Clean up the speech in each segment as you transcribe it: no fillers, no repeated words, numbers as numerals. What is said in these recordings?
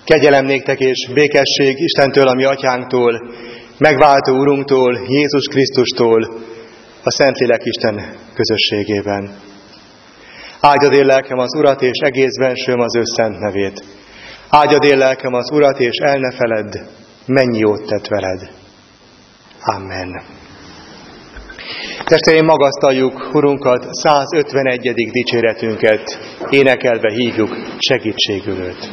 Kegyelem néktek és békesség Istentől, a mi atyánktól, megváltó Urunktól, Jézus Krisztustól, a Szentlélek Isten közösségében. Áldjad én lelkem az Urat, és egész bensőm az ő szent nevét. Áldjad én lelkem az Urat, és el ne feledd, mennyi jót tett veled. Amen. Testvéreim, magasztaljuk Urunkat, 151. dicséretünket énekelve hívjuk segítségül őt.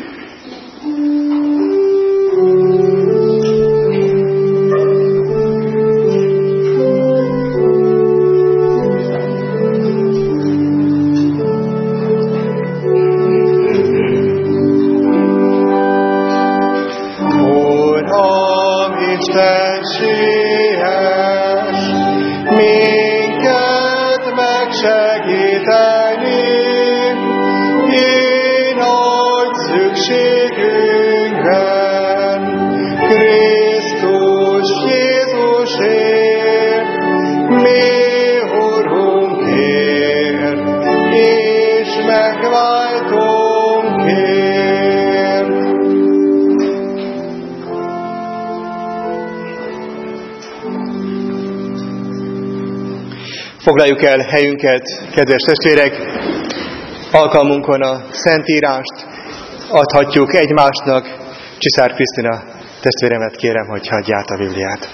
Foglaljuk el helyünket, kedves testvérek! Alkalmunkon a Szentírást adhatjuk egymásnak. Csiszár Krisztina testvéremet kérem, hogy hagyja át a Bibliát.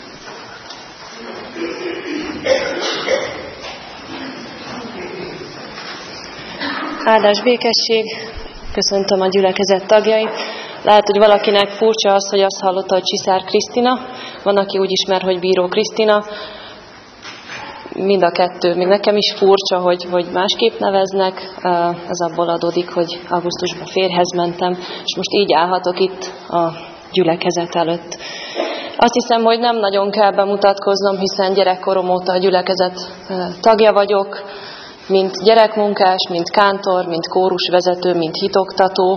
Áldás, békesség! Köszöntöm a gyülekezet tagjait. Lehet, hogy valakinek furcsa az, hogy azt hallotta, hogy Csiszár Krisztina. Van, aki úgy ismer, hogy Bíró Krisztina. Mind a kettő, még nekem is furcsa, hogy másképp neveznek. Ez abból adódik, hogy augusztusban férjhez mentem, és most így állhatok itt a gyülekezet előtt. Azt hiszem, hogy nem nagyon kell bemutatkoznom, hiszen gyerekkorom óta a gyülekezet tagja vagyok, mint gyerekmunkás, mint kántor, mint kórusvezető, mint hitoktató.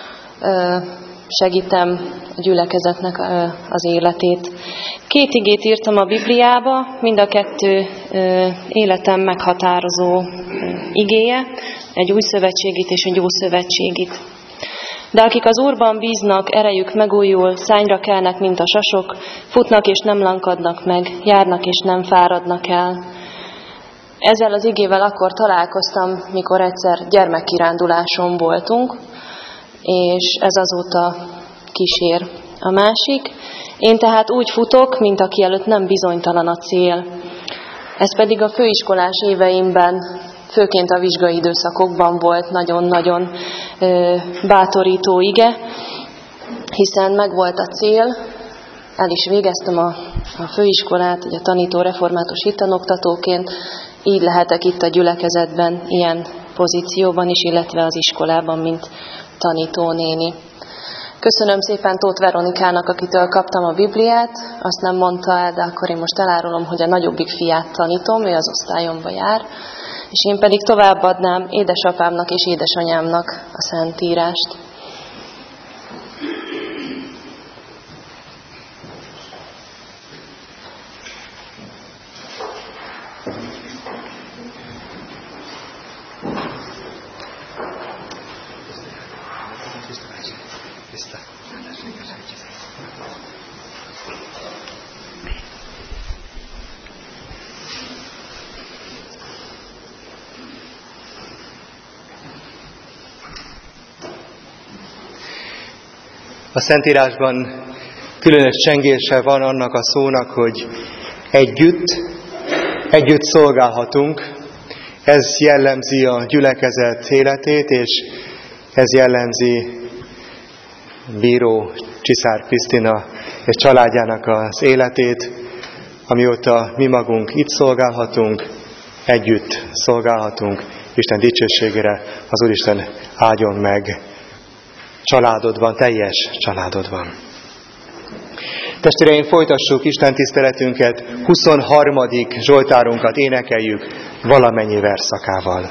Segítem a gyülekezetnek az életét. 2 igét írtam a Bibliába, mind a 2 életem meghatározó igéje, egy új szövetségit és egy ószövetségit. De akik az Úrban bíznak, erejük megújul, szányra kelnek, mint a sasok, futnak és nem lankadnak meg, járnak és nem fáradnak el. Ezzel az igével akkor találkoztam, mikor egyszer gyermekkiránduláson voltunk, és ez azóta kísér. A másik, én tehát úgy futok, mint aki előtt nem bizonytalan a cél. Ez pedig a főiskolás éveimben, főként a vizsgai időszakokban volt nagyon-nagyon bátorító ige, hiszen megvolt a cél, el is végeztem a főiskolát, ugye tanító református hittanoktatóként, így lehetek itt a gyülekezetben, ilyen pozícióban is, illetve az iskolában, mint tanítónéni. Köszönöm szépen Tóth Veronikának, akitől kaptam a Bibliát, azt nem mondta el, de akkor én most elárulom, hogy a nagyobbik fiát tanítom, ő az osztályomba jár, és én pedig továbbadnám édesapámnak és édesanyámnak a Szentírást. A Szentírásban különös csengése van annak a szónak, hogy együtt szolgálhatunk. Ez jellemzi a gyülekezet életét, és ez jellemzi Bíró Csiszár Krisztina és családjának az életét, amióta mi magunk itt szolgálhatunk, együtt szolgálhatunk, Isten dicsőségére az Úristen áldjon meg családodban, teljes családodban. Testvéreim, folytassuk Isten tiszteletünket, 23. Zsoltárunkat énekeljük valamennyi versszakával.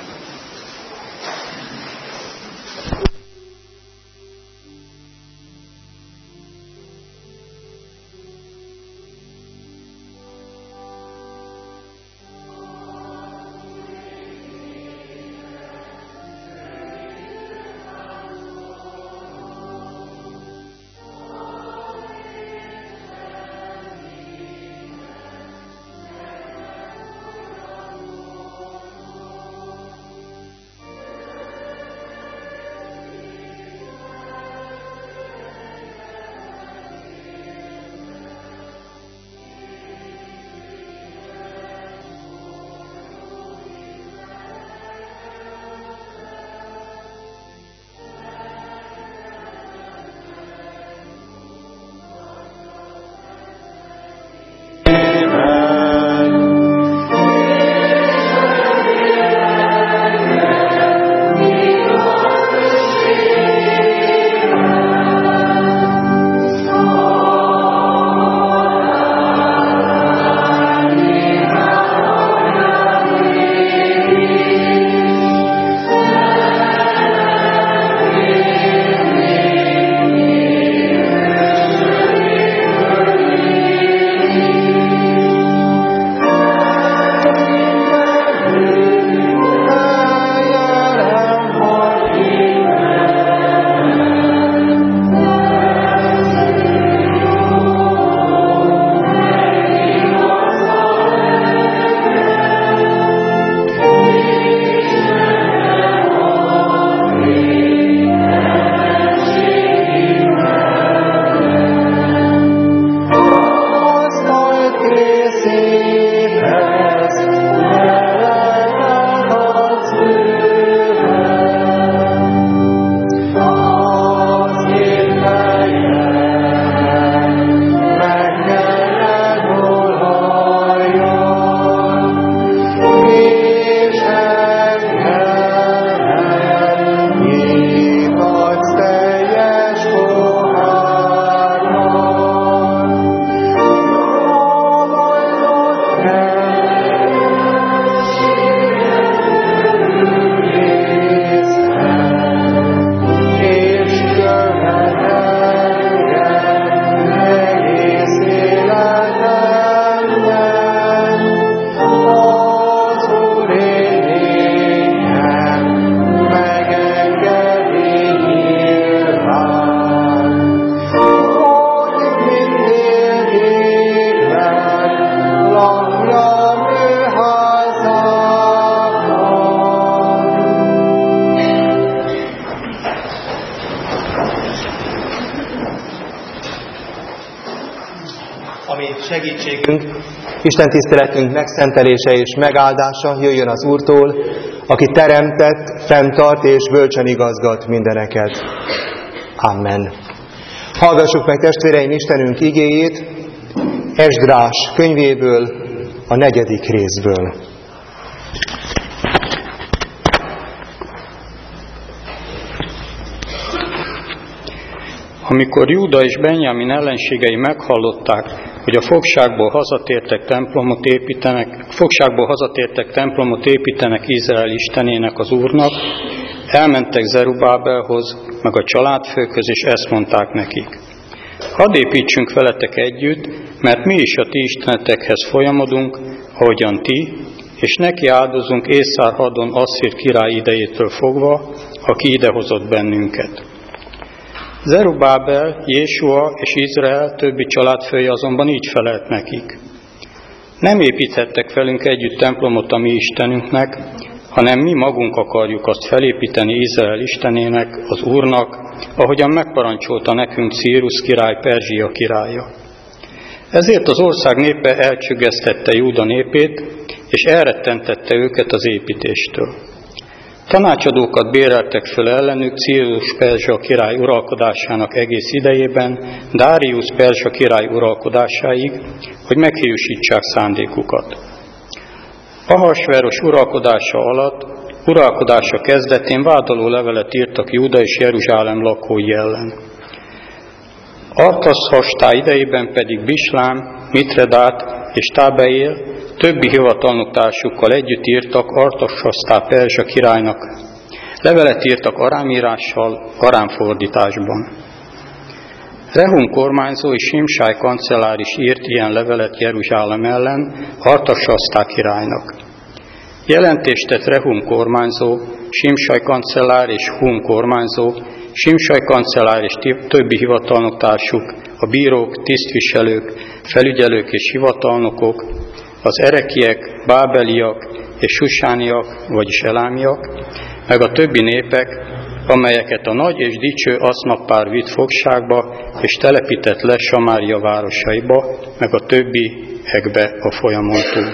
ami segítségünk, Isten tiszteletünk megszentelése és megáldása jöjjön az Úrtól, aki teremtett, fenntart és bölcsen igazgat mindeneket. Amen. Hallgassuk meg, testvéreim, Istenünk igéjét Esdrás könyvéből, a 4. részből. Amikor Júda és Benjamin ellenségei meghallották, hogy a fogságból hazatértek templomot építenek Izrael istenének, az Úrnak, elmentek Zerubábelhoz, meg a családfőkhöz, és ezt mondták nekik: hadd építsünk veletek együtt, mert mi is a ti istenetekhez folyamodunk, ahogyan ti, és neki áldozunk Észár-hadon Asszír király idejétől fogva, aki idehozott bennünket. Zerubábel, Jésua és Izrael többi családfője azonban így felelt nekik: nem építhettek velünk együtt templomot a mi Istenünknek, hanem mi magunk akarjuk azt felépíteni Izrael istenének, az Úrnak, ahogyan megparancsolta nekünk Círusz király, Perzsia királya. Ezért az ország népe elcsüggesztette Júda népét, és elrettentette őket az építéstől. Tanácsadókat béreltek föl ellenük Círusz Perzsa király uralkodásának egész idejében, Dáriusz Perzsa király uralkodásáig, hogy meghiúsítsák szándékukat. Ahasveros uralkodása kezdetén vádoló levelet írtak Júda és Jeruzsálem lakói ellen. Artaszhastá idejében pedig Bislám, Mitredát és Tábeél többi hivatalnoktársukkal együtt írtak Artaszhastá Perzsa királynak. Levelet írtak arámírással, arámfordításban. Rehum kormányzó és Simsáj kancellár is írt ilyen levelet Jeruzsálem ellen Artaszhastá királynak. Jelentést tett Rehum kormányzó, Simsáj kancellár és Hum kormányzó, Simsáj kancellár és többi hivatalnoktársuk, a bírók, tisztviselők, felügyelők és hivatalnokok, az erekiek, bábeliak és susániak, vagyis elámiak, meg a többi népek, amelyeket a nagy és dicső asznapár vitt fogságba, és telepített le Samária városaiba, meg a többiekbe a folyamon túl.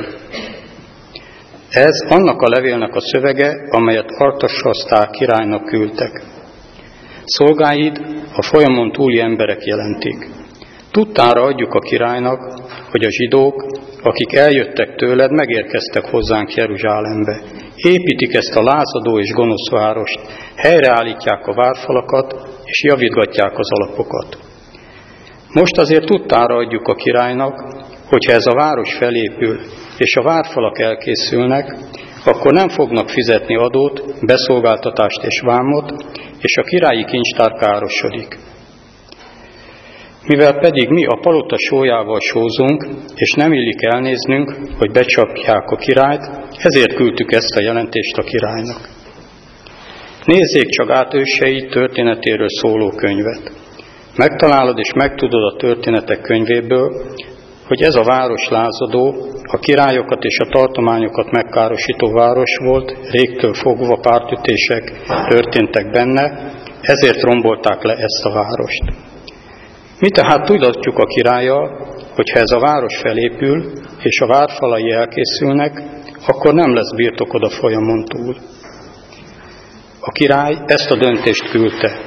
Ez annak a levélnek a szövege, amelyet Artaszhastá királynak küldtek. Szolgáid a folyamon túli emberek jelentik. Tudtára adjuk a királynak, hogy a zsidók, akik eljöttek tőled, megérkeztek hozzánk Jeruzsálembe. Építik ezt a lázadó és gonosz várost, helyreállítják a várfalakat, és javítgatják az alapokat. Most azért tudtára adjuk a királynak, hogyha ez a város felépül, és a várfalak elkészülnek, akkor nem fognak fizetni adót, beszolgáltatást és vámot, és a királyi kincstár károsodik. Mivel pedig mi a palota sójával sózunk, és nem illik elnéznünk, hogy becsapják a királyt, ezért küldtük ezt a jelentést a királynak. Nézzék csak át ősei történetéről szóló könyvet. Megtalálod és megtudod a történetek könyvéből, hogy ez a város lázadó, a királyokat és a tartományokat megkárosító város volt, régtől fogva pártütések történtek benne, ezért rombolták le ezt a várost. Mi tehát tudatjuk a királlyal, hogy ha ez a város felépül, és a várfalai elkészülnek, akkor nem lesz birtokod a folyamon túl. A király ezt a döntést küldte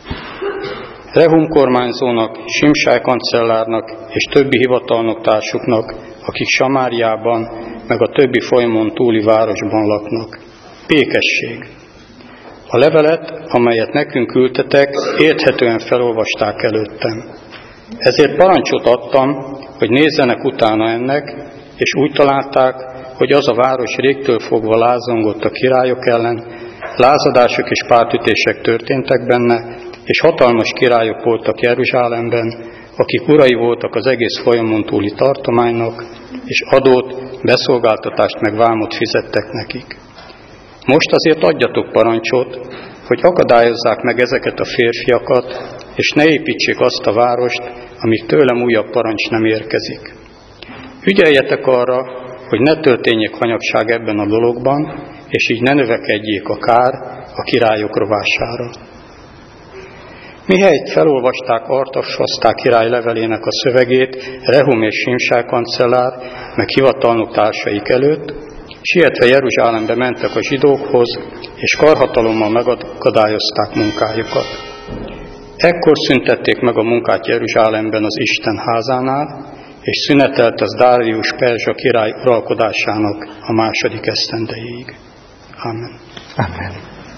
Rehum kormányzónak, Simsáj kancellárnak és többi hivatalnoktársuknak, akik Samáriában, meg a többi folyamon túli városban laknak. Békesség. A levelet, amelyet nekünk küldtetek, érthetően felolvasták előttem. Ezért parancsot adtam, hogy nézzenek utána ennek, és úgy találták, hogy az a város régtől fogva lázongott a királyok ellen, lázadások és pártütések történtek benne, és hatalmas királyok voltak Jeruzsálemben, akik urai voltak az egész folyamon túli tartománynak, és adót, beszolgáltatást meg vámot fizettek nekik. Most azért adjatok parancsot, hogy akadályozzák meg ezeket a férfiakat, és ne építsék azt a várost, amíg tőlem újabb parancs nem érkezik. Ügyeljetek arra, hogy ne történjék hanyagság ebben a dologban, és így ne növekedjék a kár a királyok rovására. Mihelyt felolvasták Artaxerxes király levelének a szövegét Rehum és Simsai kancellár, meg hivatalnok társaik előtt, sietve Jeruzsálembe mentek a zsidókhoz, és karhatalommal megakadályozták munkájukat. Ekkor szüntették meg a munkát Jeruzsálemben az Isten házánál, és szünetelt az Dárius perzsa király uralkodásának a 2. esztendejéig. Amen. Amen.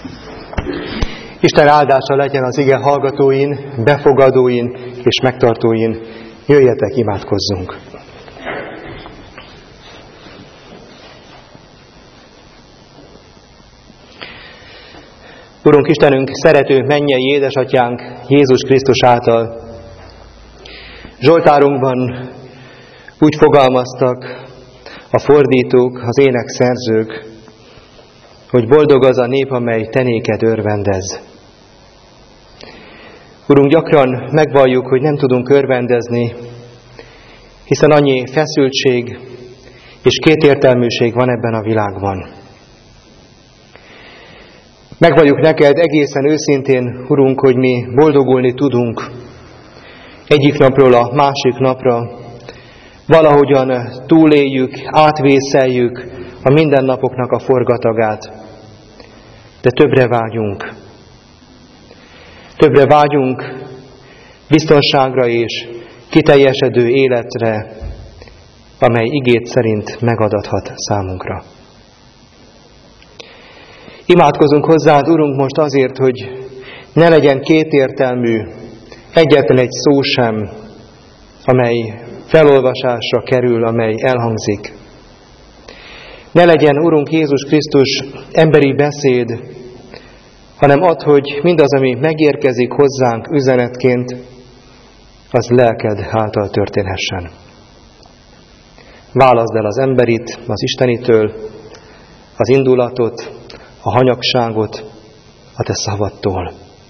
Isten áldása legyen az ige hallgatóin, befogadóin és megtartóin. Jöjjetek, imádkozzunk! Urunk Istenünk, szerető mennyei édesatyánk Jézus Krisztus által Zsoltárunkban úgy fogalmaztak a fordítók, az énekszerzők, hogy boldog az a nép, amely te néked örvendez. Urunk, gyakran megvalljuk, hogy nem tudunk örvendezni, hiszen annyi feszültség és kétértelműség van ebben a világban. Megvalljuk neked egészen őszintén, Urunk, hogy mi boldogulni tudunk egyik napról a másik napra, valahogyan túléljük, átvészeljük a mindennapoknak a forgatagát, de többre vágyunk. Többre vágyunk biztonságra és kiteljesedő életre, amely igét szerint megadathat számunkra. Imádkozunk hozzád, Urunk, most azért, hogy ne legyen kétértelmű egyetlen egy szó sem, amely felolvasásra kerül, amely elhangzik. Ne legyen, Urunk Jézus Krisztus, emberi beszéd, hanem add, hogy mindaz, ami megérkezik hozzánk üzenetként, az lelked által történhessen. Válaszd el az emberit az Istenitől, az indulatot, a hanyagságot a te szavadtól.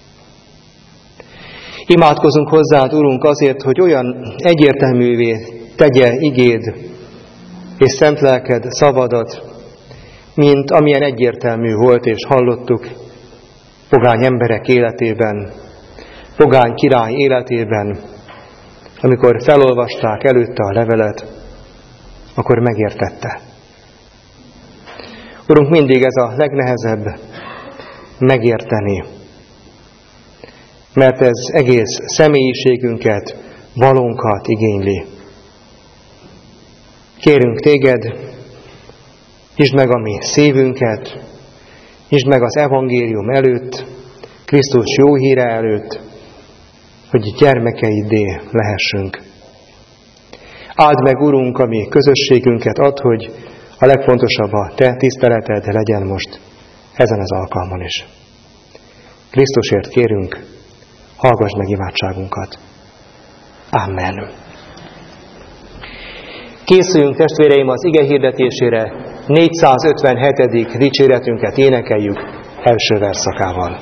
Imádkozunk hozzád, Urunk, azért, hogy olyan egyértelművé tegye igéd és szent lelked szavadat, mint amilyen egyértelmű volt és hallottuk pogány emberek életében, pogány király életében, amikor felolvasták előtte a levelet, akkor megértette. Urunk, mindig ez a legnehezebb megérteni, mert ez egész személyiségünket, valónkat igényli. Kérünk téged, nyisd meg a mi szívünket, nyisd meg az evangélium előtt, Krisztus jó híre előtt, hogy gyermekeiddé lehessünk. Áld meg, Urunk, a mi közösségünket, add, hogy a legfontosabb a te tiszteleted legyen most ezen az alkalmon is. Krisztusért kérünk, hallgass meg imádságunkat. Amen. Készüljünk, testvéreim, az ige hirdetésére, 457. dicséretünket énekeljük első verszakával.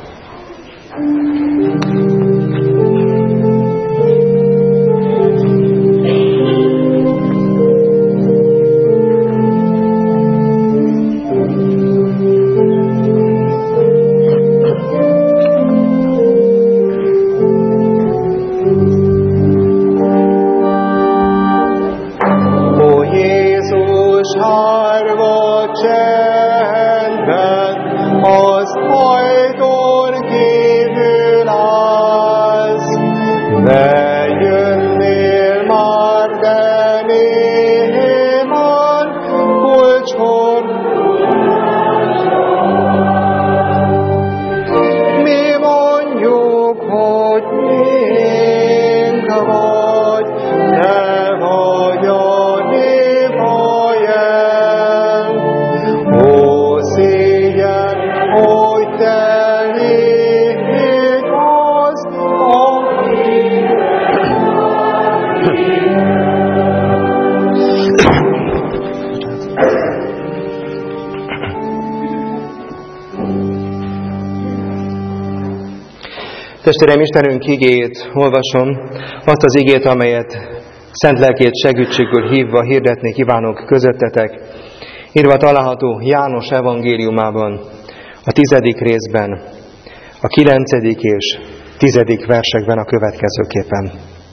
Testvérem, Istenünk igéjét olvasom, azt az igét, amelyet szent lelkét segítségül hívva hirdetni kívánok közöttetek. Írva található János evangéliumában, a 10. részben, a 9. és 10. versekben a következőképpen.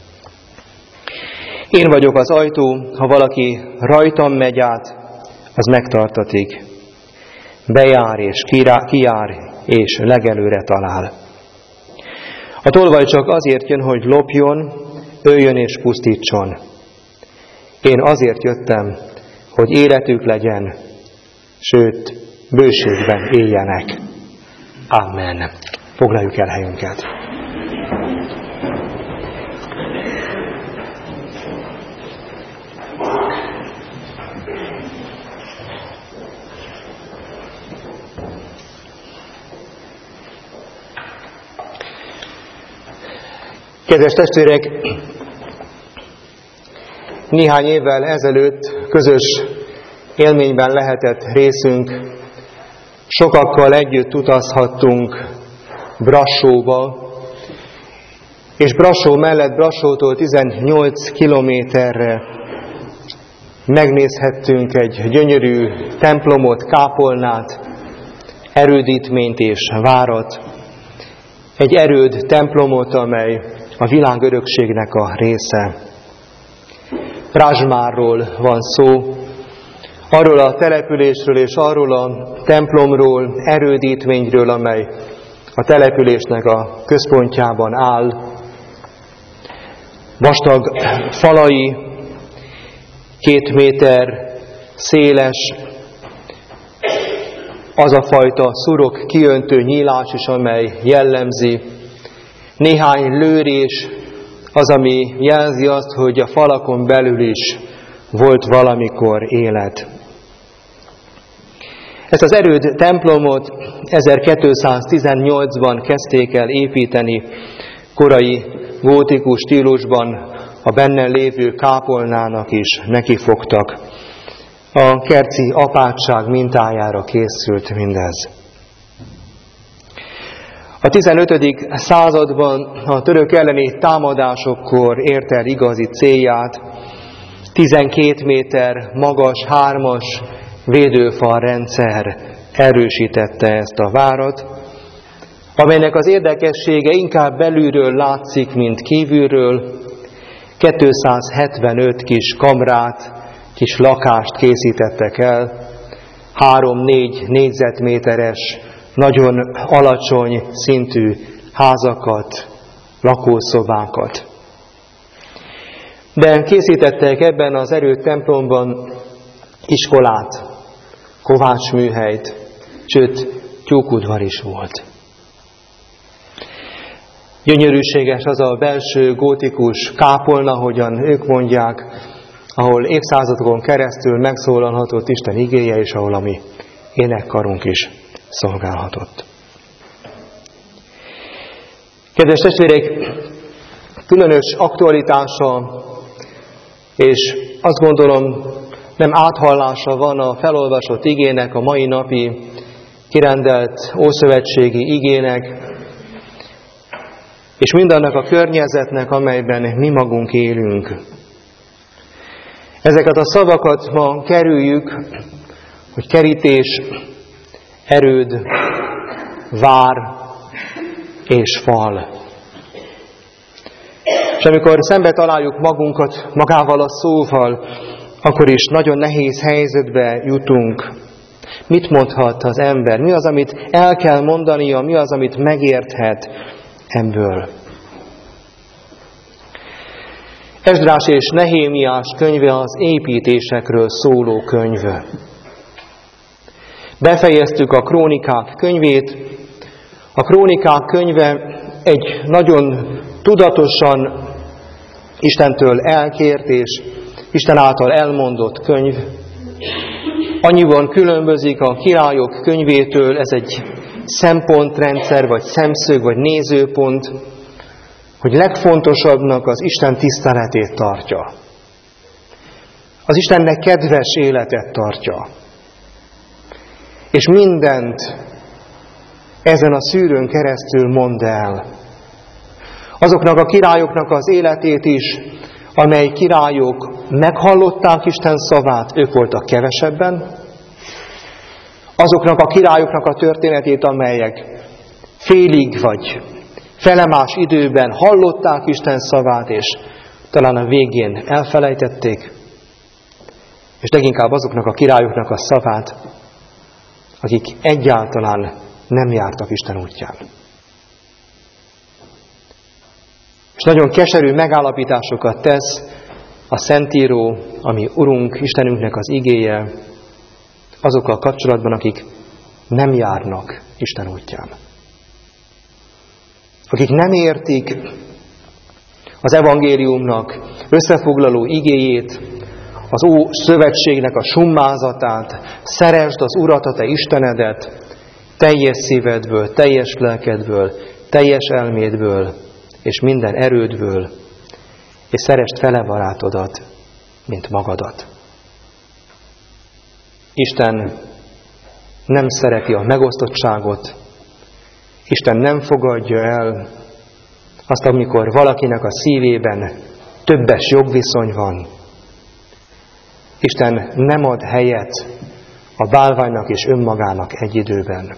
Én vagyok az ajtó, ha valaki rajtam megy át, az megtartatik. Bejár és kijár, és legelőre talál. A tolvaj csak azért jön, hogy lopjon, öljön és pusztítson. Én azért jöttem, hogy életük legyen, sőt, bőségben éljenek. Amen. Foglaljuk el helyünket. Kedves testvérek, néhány évvel ezelőtt közös élményben lehetett részünk. Sokakkal együtt utazhattunk Brassóba, és Brassó mellett, Brassótól 18 kilométerre megnézhettünk egy gyönyörű templomot, kápolnát, erődítményt és várat. Egy erőd templomot, amely a világ örökségnek a része. Rázsmárról van szó, arról a településről és arról a templomról, erődítményről, amely a településnek a központjában áll. Vastag falai, 2 méter széles, az a fajta szurok kiöntő nyílás is, amely jellemzi. Néhány lőrés az, ami jelzi azt, hogy a falakon belül is volt valamikor élet. Ezt az erőd templomot 1218-ban kezdték el építeni, korai gótikus stílusban a benne lévő kápolnának is nekifogtak. A kerci apátság mintájára készült mindez. A 15. században a török elleni támadásokkor ért el igazi célját. 12 méter magas, 3-as védőfal rendszer erősítette ezt a várat, amelynek az érdekessége inkább belülről látszik, mint kívülről. 275 kis kamrát, kis lakást készítettek el, 3-4 négyzetméteres, nagyon alacsony szintű házakat, lakószobákat. De készítettek ebben az erődtemplomban iskolát, kovácsműhelyt, sőt, tyúkudvar is volt. Gyönyörűséges az a belső gótikus kápolna, hogyan ők mondják, ahol évszázadokon keresztül megszólalhatott Isten igéje, és ahol a mi énekkarunk is szolgálhatott. Kedves testvérek, különös aktualitása, és azt gondolom, nem áthallása van a felolvasott igének, a mai napi kirendelt ószövetségi igének, és mindannak a környezetnek, amelyben mi magunk élünk. Ezeket a szavakat ma kerüljük, hogy kerítés, erőd, vár és fal. És amikor szembe találjuk magunkat magával a szóval, akkor is nagyon nehéz helyzetbe jutunk. Mit mondhat az ember? Mi az, amit el kell mondania? Mi az, amit megérthet ebből? Esdrás és Nehémiás könyve az építésekről szóló könyv. Befejeztük a Krónikák könyvét. A Krónikák könyve egy nagyon tudatosan Istentől elkért és Isten által elmondott könyv. Annyiban különbözik a Királyok könyvétől, ez egy szempontrendszer, vagy szemszög, vagy nézőpont, hogy legfontosabbnak az Isten tiszteletét tartja. Az Istennek kedves életet tartja. És mindent ezen a szűrőn keresztül mond el. Azoknak a királyoknak az életét is, amely királyok meghallották Isten szavát, ők voltak kevesebben. Azoknak a királyoknak a történetét, amelyek félig vagy felemás időben hallották Isten szavát, és talán a végén elfelejtették, és leginkább azoknak a királyoknak a szavát, akik egyáltalán nem jártak Isten útján. És nagyon keserű megállapításokat tesz a Szentíró, ami Urunk, Istenünknek az igéje, azokkal kapcsolatban, akik nem járnak Isten útján. Akik nem értik az evangéliumnak összefoglaló igéjét, az Ószövetségnek a summázatát, szeresd az Urat, a te Istenedet, teljes szívedből, teljes lelkedből, teljes elmédből, és minden erődből, és szeresd fele barátodat, mint magadat. Isten nem szereti a megosztottságot, Isten nem fogadja el azt, amikor valakinek a szívében többes jogviszony van. Isten nem ad helyet a bálványnak és önmagának egy időben.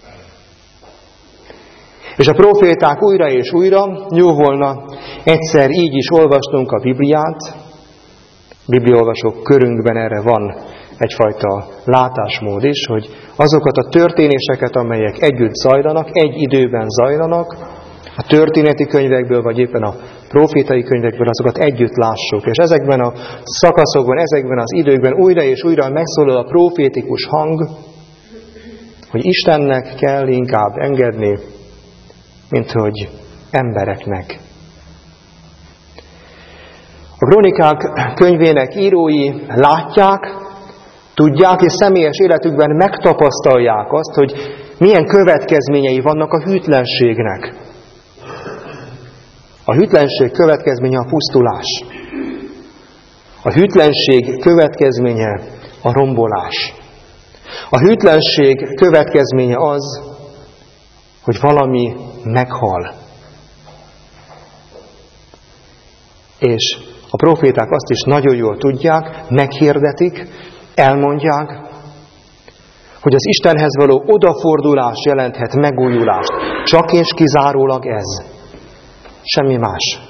És a próféták újra és újra, jó volna egyszer így is olvasnunk a Bibliát. Bibliaolvasók körünkben erre van egyfajta látásmód is, hogy azokat a történéseket, amelyek együtt zajlanak, egy időben zajlanak, a történeti könyvekből, vagy éppen a profétai könyvekből, azokat együtt lássuk. És ezekben a szakaszokban, ezekben az időkben újra és újra megszólal a profétikus hang, hogy Istennek kell inkább engedni, mint hogy embereknek. A Krónikák könyvének írói látják, tudják, és személyes életükben megtapasztalják azt, hogy milyen következményei vannak a hűtlenségnek. A hűtlenség következménye a pusztulás. A hűtlenség következménye a rombolás. A hűtlenség következménye az, hogy valami meghal. És a proféták azt is nagyon jól tudják, meghirdetik, elmondják, hogy az Istenhez való odafordulás jelenthet megújulást. Csak és kizárólag ez. Semmi más.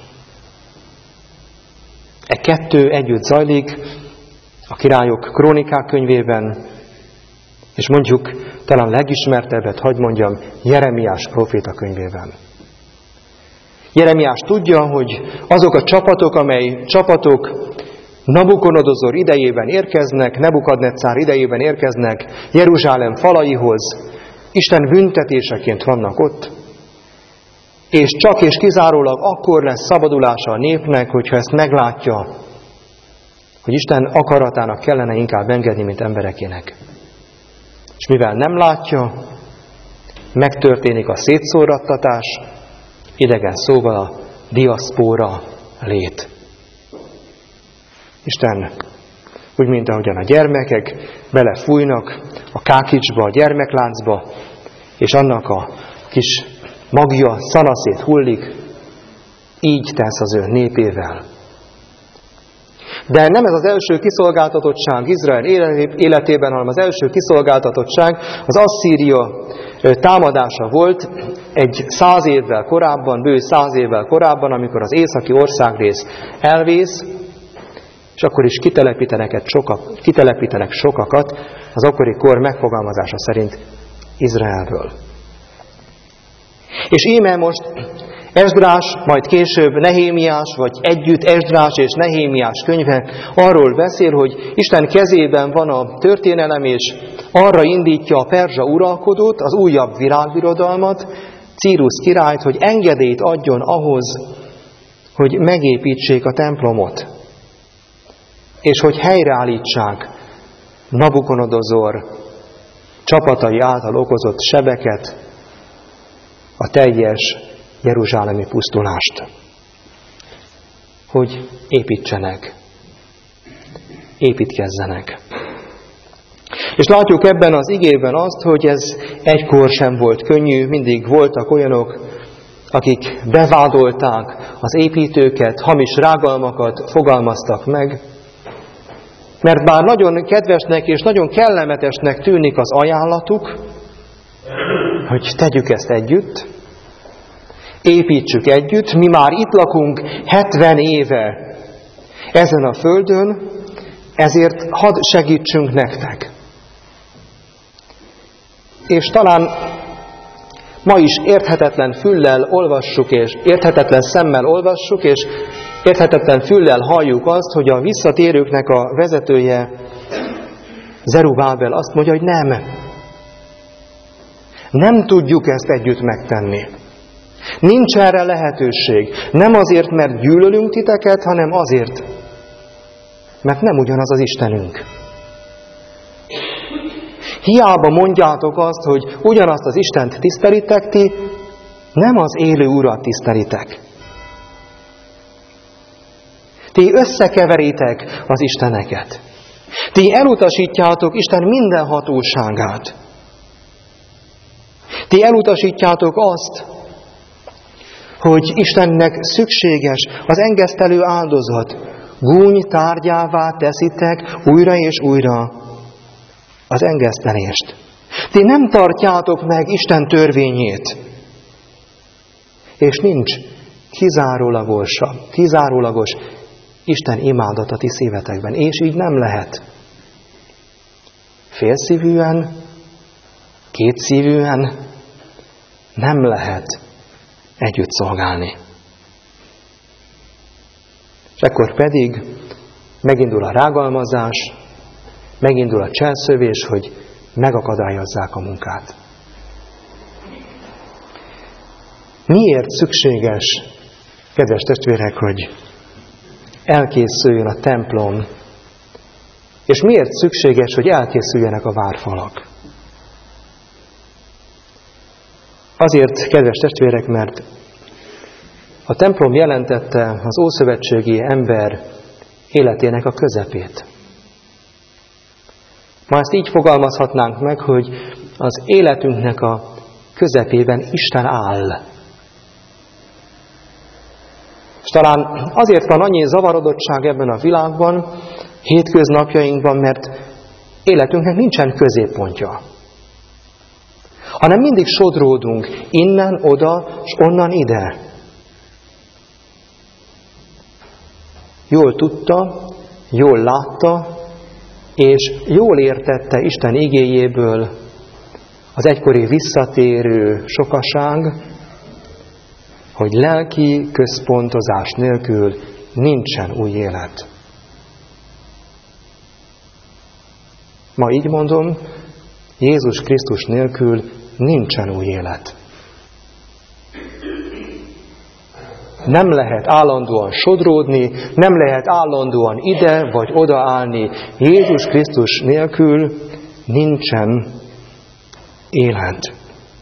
E kettő együtt zajlik a Királyok Krónikák könyvében, és mondjuk talán legismertebbet, hadd mondjam, Jeremiás próféta könyvében. Jeremiás tudja, hogy azok a csapatok, amely csapatok Nabukodonozor idejében érkeznek, Nebukadneccár idejében érkeznek Jeruzsálem falaihoz, Isten büntetéseként vannak ott, és csak és kizárólag akkor lesz szabadulása a népnek, hogyha ezt meglátja, hogy Isten akaratának kellene inkább engedni, mint emberekének. És mivel nem látja, megtörténik a szétszórattatás, idegen szóval a diaszpóra lét. Isten, úgy, mint ahogyan a gyermekek belefújnak a kákicsba, a gyermekláncba, és annak a kis magja szanaszét hullik, így tesz az ő népével. De nem ez az első kiszolgáltatottság Izrael életében, hanem az első kiszolgáltatottság az Asszíria támadása volt egy 100 évvel korábban, bő 100 évvel korábban, amikor az északi országrész elvész, és akkor is kitelepítenek sokakat az akkori kor megfogalmazása szerint Izraelből. És íme most Esdrás, majd később Nehémiás, vagy együtt Esdrás és Nehémiás könyve arról beszél, hogy Isten kezében van a történelem, és arra indítja a perzsa uralkodót, az újabb világbirodalmat, Círusz királyt, hogy engedélyt adjon ahhoz, hogy megépítsék a templomot, és hogy helyreállítsák Nabukodonozor csapatai által okozott sebeket, a teljes jeruzsálemi pusztulást. Hogy építsenek, építkezzenek. És látjuk ebben az igében azt, hogy ez egykor sem volt könnyű, mindig voltak olyanok, akik bevádolták az építőket, hamis rágalmakat fogalmaztak meg, mert bár nagyon kedvesnek és nagyon kellemetesnek tűnik az ajánlatuk, hogy tegyük ezt együtt, Építsük együtt, mi már itt lakunk 70 éve ezen a földön, ezért hadd segítsünk nektek. És talán ma is érthetetlen füllel olvassuk, és érthetetlen szemmel olvassuk, és érthetetlen füllel halljuk azt, hogy a visszatérőknek a vezetője, Zerubábel azt mondja, hogy nem tudjuk ezt együtt megtenni. Nincs erre lehetőség. Nem azért, mert gyűlölünk titeket, hanem azért, mert nem ugyanaz az Istenünk. Hiába mondjátok azt, hogy ugyanazt az Istent tisztelitek, ti nem az élő Urat tisztelitek. Ti összekeveritek az isteneket. Ti elutasítjátok Isten minden hatóságát. Ti elutasítjátok azt, hogy Istennek szükséges az engesztelő áldozat. Gúny tárgyává teszitek újra és újra az engesztelést. Ti nem tartjátok meg Isten törvényét. És nincs kizárólagos Isten imádat a ti szívetekben. És így nem lehet. Félszívűen, kétszívűen nem lehet együtt szolgálni. És ekkor pedig megindul a rágalmazás, megindul a cselszövés, hogy megakadályozzák a munkát. Miért szükséges, kedves testvérek, hogy elkészüljön a templom, és miért szükséges, hogy elkészüljenek a várfalak? Azért, kedves testvérek, mert a templom jelentette az ószövetségi ember életének a közepét. Ma ezt így fogalmazhatnánk meg, hogy az életünknek a közepében Isten áll. És talán azért van annyi zavarodottság ebben a világban, hétköznapjainkban, mert életünknek nincsen középpontja. Hanem mindig sodródunk innen, oda, és onnan ide. Jól tudta, jól látta, és jól értette Isten igéjéből az egykori visszatérő sokaság, hogy lelki központozás nélkül nincsen új élet. Ma így mondom, Jézus Krisztus nélkül nincsen új élet. Nem lehet állandóan sodródni, nem lehet állandóan ide vagy oda állni. Jézus Krisztus nélkül nincsen élet.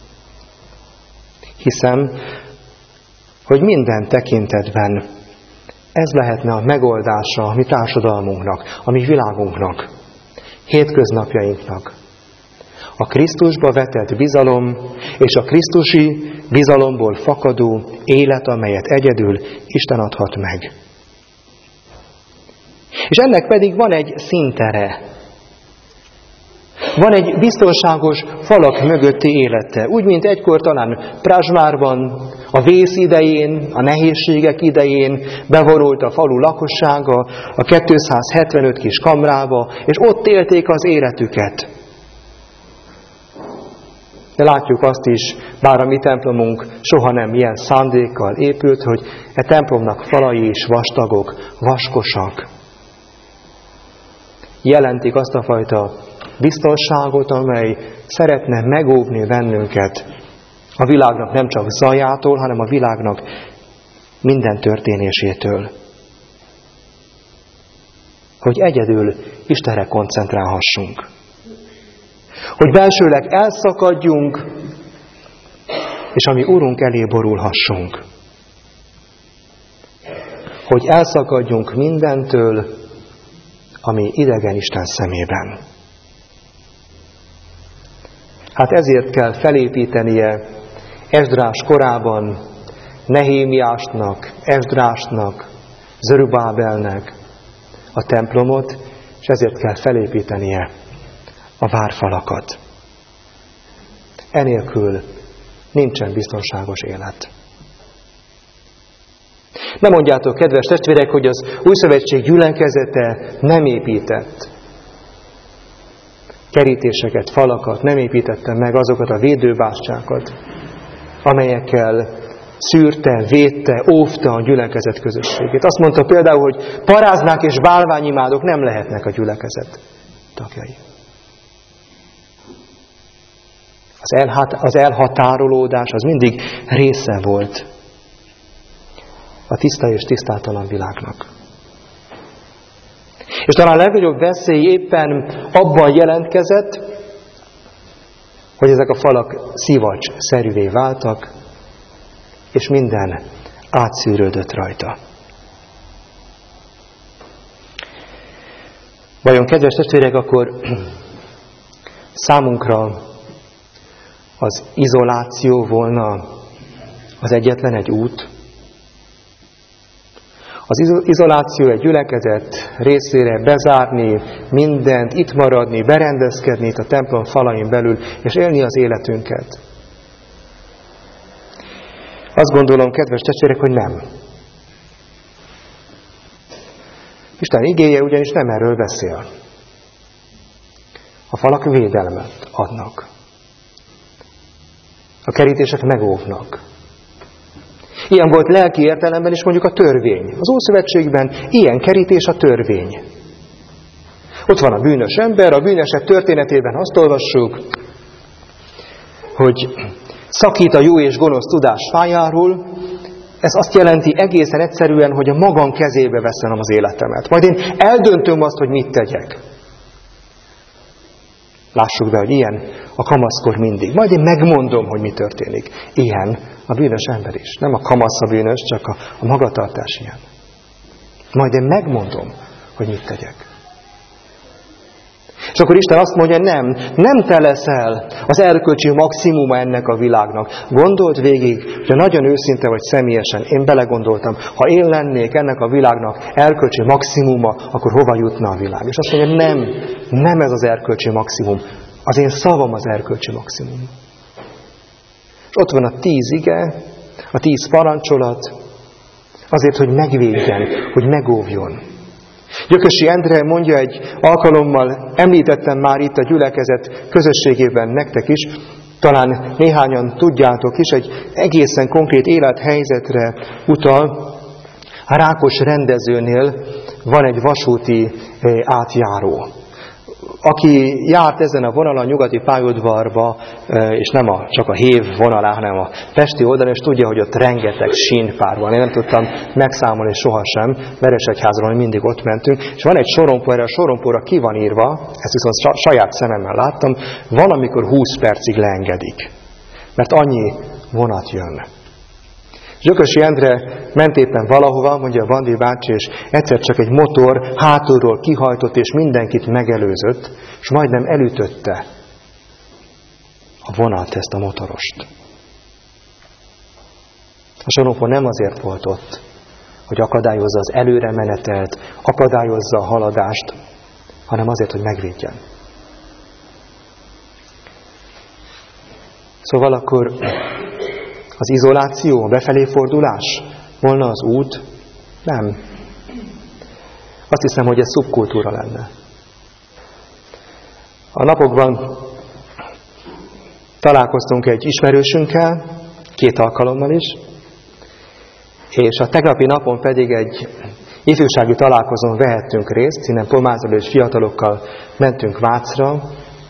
Hiszem, hogy minden tekintetben ez lehetne a megoldása a mi társadalmunknak, a mi világunknak, hétköznapjainknak. A Krisztusba vetett bizalom és a krisztusi bizalomból fakadó élet, amelyet egyedül Isten adhat meg. És ennek pedig van egy színtere. Van egy biztonságos falak mögötti élete. Úgy, mint egykor talán Prazsmárban, a vész idején, a nehézségek idején bevonult a falu lakossága a 275 kis kamrába, és ott élték az életüket. De látjuk azt is, bár a mi templomunk soha nem ilyen szándékkal épült, hogy e templomnak falai is vastagok, vaskosak. Jelentik azt a fajta biztonságot, amely szeretne megóvni bennünket a világnak nem csak zajától, hanem a világnak minden történésétől. Hogy egyedül Istenre koncentrálhassunk. Hogy belsőleg elszakadjunk, és a mi Urunk elé borulhassunk. Hogy elszakadjunk mindentől, ami idegen Isten szemében. Hát ezért kell felépítenie Esdrás korában Nehémiásnak, Esdrásnak, Zerubábelnek a templomot, és ezért kell felépítenie a várfalakat. Enélkül nincsen biztonságos élet. Nem mondjátok, kedves testvérek, hogy az új szövetség gyülekezete nem épített kerítéseket, falakat, nem építette meg azokat a védőbástyákat, amelyekkel szűrte, védte, óvta a gyülekezet közösségét. Azt mondta például, hogy paráznák és bálványimádók nem lehetnek a gyülekezet tagjai. Az elhatárolódás az mindig része volt a tiszta és tisztátalan világnak. És talán a legnagyobb veszély éppen abban jelentkezett, hogy ezek a falak szivacs-szerűvé váltak, és minden átszűrődött rajta. Vajon, kedves testvérek, akkor számunkra az izoláció volna az egyetlen egy út? Az izoláció egy gyülekezet részére bezárni mindent, itt maradni, berendezkedni itt a templom falain belül, és élni az életünket. Azt gondolom, kedves testvérek, hogy nem. Isten igéje ugyanis nem erről beszél. A falak védelmet adnak. A kerítések megóvnak. Ilyen volt lelki értelemben is mondjuk a törvény. Az Ószövetségben ilyen kerítés a törvény. Ott van a bűnös ember, a bűneset történetében azt olvassuk, hogy szakít a jó és gonosz tudás fájáról. Ez azt jelenti egészen egyszerűen, hogy a magam kezébe veszem az életemet. Majd én eldöntöm azt, hogy mit tegyek. Lássuk be, hogy ilyen a kamaszkor mindig. Majd én megmondom, hogy mi történik. Ilyen a bűnös ember is. Nem a kamasz a bűnös, csak a magatartás ilyen. Majd én megmondom, hogy mit tegyek. És akkor Isten azt mondja, nem te leszel az erkölcsi maximuma ennek a világnak. Gondold végig, hogy nagyon őszinte vagy személyesen, én belegondoltam, ha én lennék ennek a világnak erkölcsi maximuma, akkor hova jutna a világ? És azt mondja, nem ez az erkölcsi maximum. Az én szavam az erkölcsi maximum. És ott van a 10 ige, a 10 parancsolat, azért, hogy megvédjen, hogy megóvjon. Gyökösi Endre mondja egy alkalommal, említettem már itt a gyülekezet közösségében nektek is, talán néhányan tudjátok is, egy egészen konkrét élethelyzetre utal. A Rákos rendezőnél van egy vasúti átjáró. Aki járt ezen a vonalon, a nyugati pályaudvarba, és nem csak a Hév vonalán, hanem a pesti oldalon, és tudja, hogy ott rengeteg sínpár van. Én nem tudtam megszámolni sohasem, Veresegyházról mindig ott mentünk, és van egy sorompó, erre a sorompóra ki van írva, ezt viszont saját szememmel láttam, van, amikor 20 percig leengedik, mert annyi vonat jön. Gyökösi Endre ment éppen valahova, mondja a Bandi bácsi, és egyszer csak egy motor hátulról kihajtott, és mindenkit megelőzött, és majdnem elütötte a vonat, ezt a motorost. A sorompó nem azért volt ott, hogy akadályozza az előremenetelt, akadályozza a haladást, hanem azért, hogy megvédjen. Szóval akkor az izoláció, a befelé fordulás volna az út? Nem. Azt hiszem, hogy ez szubkultúra lenne. A napokban találkoztunk egy ismerősünkkel, 2 alkalommal is, és a tegnapi napon pedig egy ifjúsági találkozón vehettünk részt, innen Pomázról és fiatalokkal mentünk Vácra,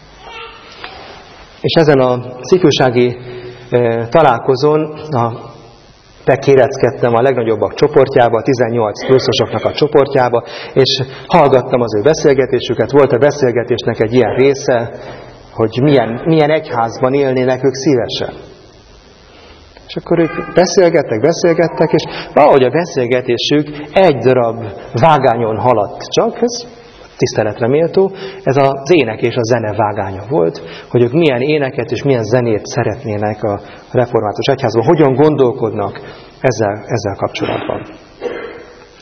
és ezen az ifjúsági találkozón bekéreckedtem a legnagyobbak csoportjába, a 18 pluszosoknak a csoportjába, és hallgattam az ő beszélgetésüket. Volt a beszélgetésnek egy ilyen része, hogy milyen egyházban élnének ők szívesen. És akkor ők beszélgettek, és valahogy a beszélgetésük egy darab vágányon haladt csak, ez tiszteletre méltó, ez az ének és a zene vágánya volt, hogy ők milyen éneket és milyen zenét szeretnének a református egyházban, hogyan gondolkodnak ezzel kapcsolatban.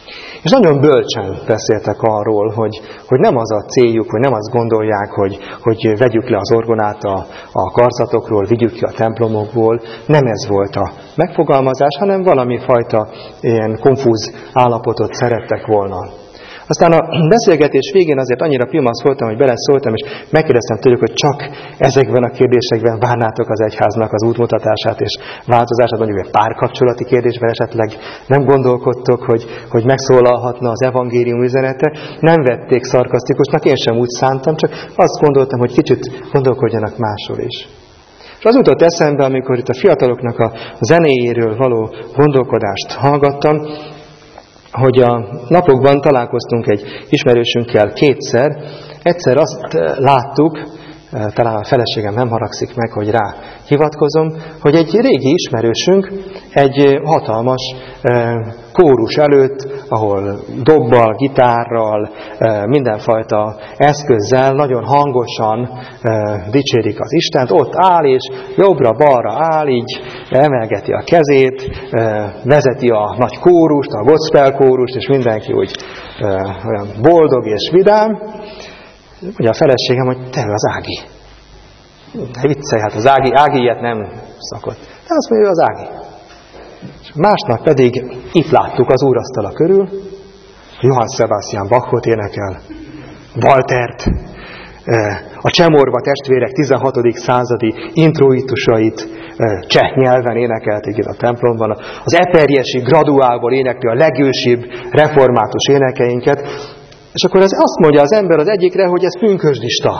És nagyon bölcsen beszéltek arról, hogy nem az a céljuk, hogy nem azt gondolják, hogy vegyük le az orgonát a karzatokról, vigyük ki a templomokból. Nem ez volt a megfogalmazás, hanem valami fajta ilyen konfúz állapotot szerettek volna. Aztán a beszélgetés végén azért annyira pimasz voltam, hogy beleszóltam, és megkérdeztem tőlük, hogy csak ezekben a kérdésekben várnátok az egyháznak az útmutatását és változását, mondjuk egy párkapcsolati kérdésben esetleg nem gondolkodtok, hogy megszólalhatna az evangélium üzenete. Nem vették szarkasztikusnak, én sem úgy szántam, csak azt gondoltam, hogy kicsit gondolkodjanak másról is. És az jutott eszembe, amikor itt a fiataloknak a zenéjéről való gondolkodást hallgattam, hogy a napokban találkoztunk egy ismerősünkkel kétszer. Egyszer azt láttuk, talán a feleségem nem haragszik meg, hogy rá hivatkozom, hogy egy régi ismerősünk egy hatalmas kórus előtt, ahol dobbal, gitárral, mindenfajta eszközzel nagyon hangosan dicsérik az Istent, ott áll és jobbra-balra áll, így emelgeti a kezét, vezeti a nagy kórust, a gospel kórust, és mindenki úgy olyan boldog és vidám. Ugye a feleségem, hogy te az Ági. Ne viccelj, hát az Ági ilyet nem szokott. De azt mondja, az Ági. És másnap pedig itt láttuk az úrasztala körül, Johann Sebastian Bachot énekel, Waltert, a Csemorva testvérek 16. századi introitusait cseh nyelven énekelték itt a templomban, az Eperjesi graduálból énekli a legősibb református énekeinket, és akkor ez azt mondja az ember az egyikre, hogy ez pünkösdista.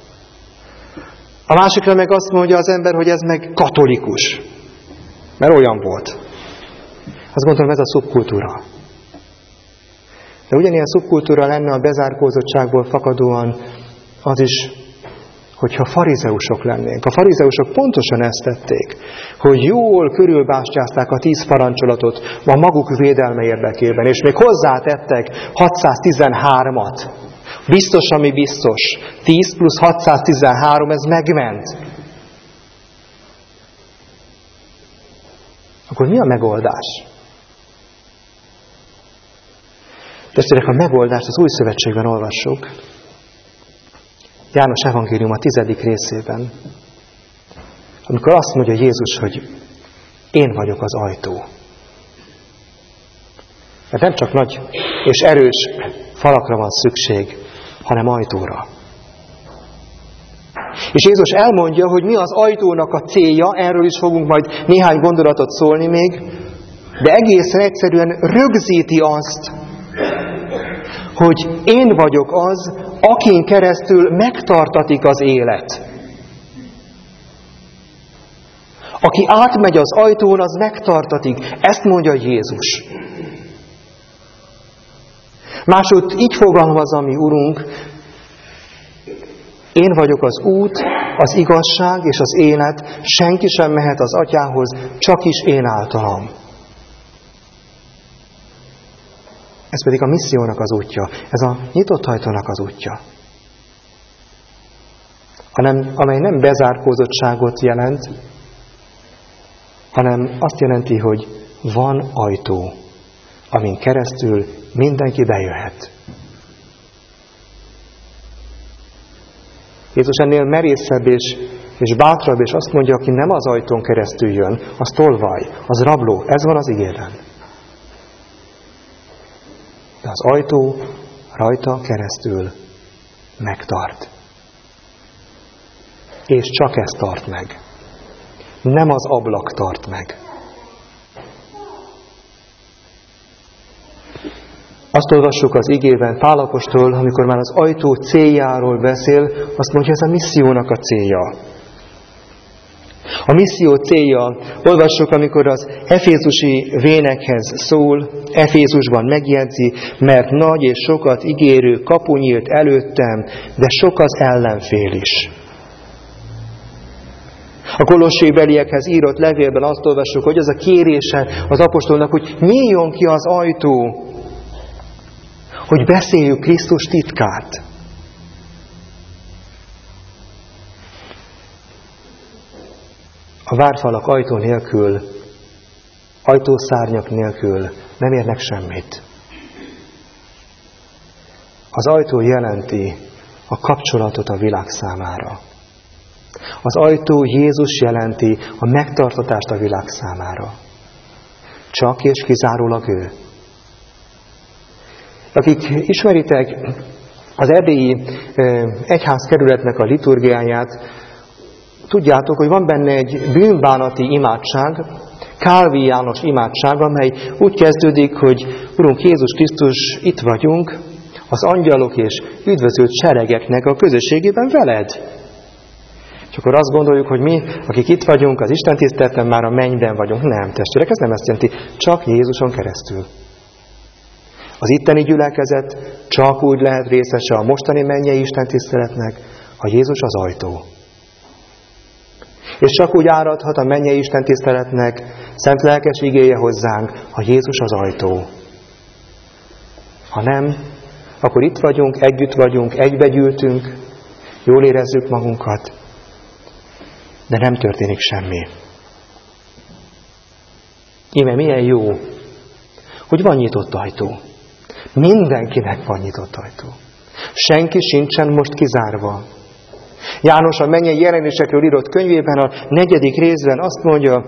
A másikra meg azt mondja az ember, hogy ez meg katolikus. Mert olyan volt. Azt gondolom, ez a szubkultúra. De ugyanilyen szubkultúra lenne a bezárkózottságból fakadóan az is, hogyha farizeusok lennénk. A farizeusok pontosan ezt tették, hogy jól körülbástyázták a 10 parancsolatot a maguk védelme érdekében, és még hozzátettek 613-at. Biztos, ami biztos. 10 plusz 613, ez megment. Akkor mi a megoldás? Testvérek, a megoldást az Új Szövetségben olvassuk. János evangélium a 10. részében, amikor azt mondja Jézus, hogy én vagyok az ajtó. Mert nem csak nagy és erős falakra van szükség, hanem ajtóra. És Jézus elmondja, hogy mi az ajtónak a célja, erről is fogunk majd néhány gondolatot szólni még, de egészen egyszerűen rögzíti azt, hogy én vagyok az, akin keresztül megtartatik az élet. Aki átmegy az ajtón, az megtartatik. Ezt mondja Jézus. Másút így fogalmaz a mi Urunk, én vagyok az út, az igazság és az élet, senki sem mehet az Atyához, csak is én általam. Ez pedig a missziónak az útja, ez a nyitott ajtónak az útja. Amely nem bezárkózottságot jelent, hanem azt jelenti, hogy van ajtó, amin keresztül mindenki bejöhet. Jézus ennél merészebb és bátrabb, és azt mondja, aki nem az ajtón keresztül jön, az tolvaj, az rabló. Ez van az igében. De az ajtó rajta keresztül megtart. És csak ez tart meg. Nem az ablak tart meg. Azt olvassuk az igében Pál apostol, amikor már az ajtó céljáról beszél, azt mondja, ez a missziónak a célja. A misszió célja, olvassuk, amikor az efézusi vénekhez szól, Efézusban megjegyzi, mert nagy és sokat ígérő kapu nyílt előttem, de sok az ellenfél is. A kolossébeliekhez írott levélben azt olvassuk, hogy az a kérése az apostolnak, hogy nyíljon ki az ajtó, hogy beszéljük Krisztus titkát. A várfalak ajtó nélkül, ajtószárnyak nélkül nem érnek semmit. Az ajtó jelenti a kapcsolatot a világ számára. Az ajtó Jézus jelenti a megtartatást a világ számára. Csak és kizárólag ő. Akik ismeritek az erdélyi egyházkerületnek a liturgiáját, tudjátok, hogy van benne egy bűnbánati imádság, Kálvin János imádság, amely úgy kezdődik, hogy Urunk Jézus Krisztus, itt vagyunk, az angyalok és üdvözült seregeknek a közösségében veled. És akkor azt gondoljuk, hogy mi, akik itt vagyunk, az Isten tiszteleten már a mennyben vagyunk. Nem, testvérek, ez nem ezt jelenti. Csak Jézuson keresztül. Az itteni gyülekezet csak úgy lehet részese a mostani mennyei Isten tiszteletnek, ha Jézus az ajtó. És csak úgy áradhat a mennyei Isten tiszteletnek szent lelkes igéje hozzánk, ha Jézus az ajtó. Ha nem, akkor itt vagyunk, együtt vagyunk, egybegyűltünk, jól érezzük magunkat, de nem történik semmi. Íme milyen jó, hogy van nyitott ajtó. Mindenkinek van nyitott ajtó. Senki sincsen most kizárva. János a mennyei jelenésekről írott könyvében a 4. részben azt mondja,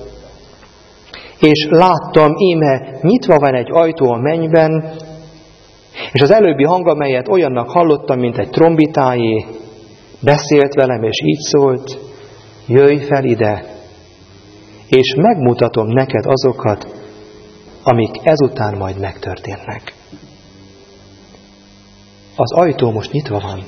és láttam, íme nyitva van egy ajtó a mennyben, és az előbbi hang, amelyet olyannak hallottam, mint egy trombitáé, beszélt velem, és így szólt, jöjj fel ide, és megmutatom neked azokat, amik ezután majd megtörténnek. Az ajtó most nyitva van.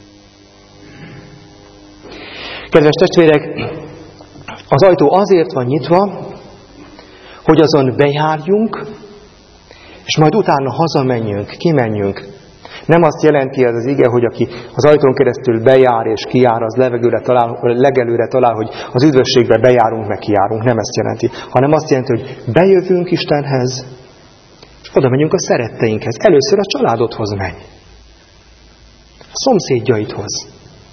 Kedves testvérek, az ajtó azért van nyitva, hogy azon bejárjunk, és majd utána hazamenjünk, kimenjünk. Nem azt jelenti ez az ige, hogy aki az ajtón keresztül bejár és kijár, az legelőre talál, hogy az üdvösségbe bejárunk, meg kijárunk. Nem ezt jelenti. Hanem azt jelenti, hogy bejövünk Istenhez, és oda megyünk a szeretteinkhez. Először a családodhoz menj. A szomszédjaidhoz.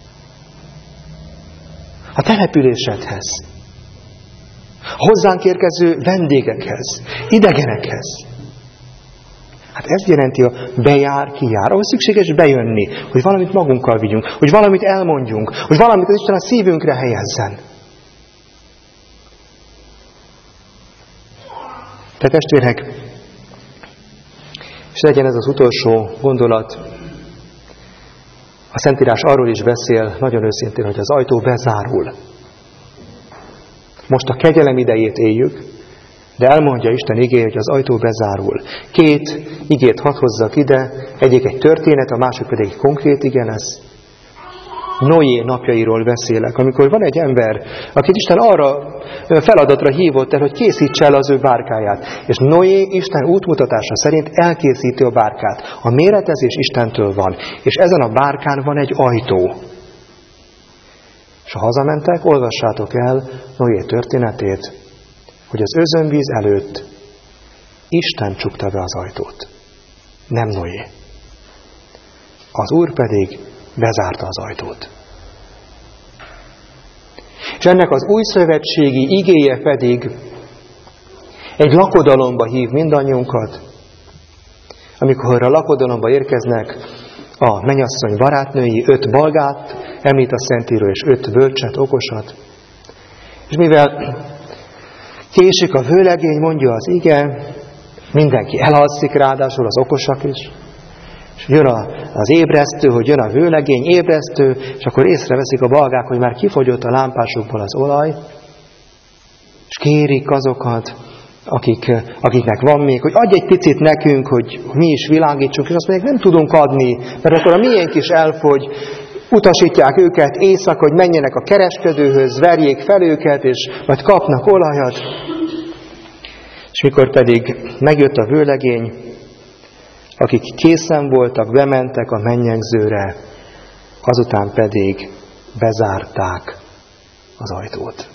A településedhez. A hozzánk érkező vendégekhez. Idegenekhez. Hát ez jelenti a bejár, kijár. Ahhoz szükséges bejönni, hogy valamit magunkkal vigyünk, hogy valamit elmondjunk, hogy valamit az Isten a szívünkre helyezzen. Tehát testvérek, és legyen ez az utolsó gondolat, a Szentírás arról is beszél nagyon őszintén, hogy az ajtó bezárul. Most a kegyelem idejét éljük, de elmondja Isten igéje, hogy az ajtó bezárul. 2 igét hadd hozzak ide, egyik egy történet, a másik pedig egy konkrét ige lesz. Noé napjairól beszélek, amikor van egy ember, akit Isten arra feladatra hívott el, hogy készítse el az ő bárkáját. És Noé Isten útmutatása szerint elkészíti a bárkát. A méretezés Istentől van, és ezen a bárkán van egy ajtó. És ha hazamentek, olvassátok el Noé történetét, hogy az özönvíz előtt Isten csukta be az ajtót, nem Noé. Az Úr pedig bezárta az ajtót. És ennek az új szövetségi igéje pedig egy lakodalomba hív mindannyiunkat, amikor a lakodalomba érkeznek a mennyasszony barátnői, 5 balgát említ a Szentíró, és 5 bölcset, okosat. És mivel késik a vőlegény, mondja az ige, mindenki elalszik, ráadásul az okosak is. És jön az ébresztő, hogy jön a vőlegény, ébresztő, és akkor észreveszik a balgák, hogy már kifogyott a lámpásukból az olaj, és kérik azokat, akiknek van még, hogy adj egy picit nekünk, hogy mi is világítsuk, és azt mondják, nem tudunk adni, mert akkor a miénk is elfogy, utasítják őket éjszaka, hogy menjenek a kereskedőhöz, verjék fel őket, és majd kapnak olajat. És mikor pedig megjött a vőlegény, akik készen voltak, bementek a mennyegzőre, azután pedig bezárták az ajtót.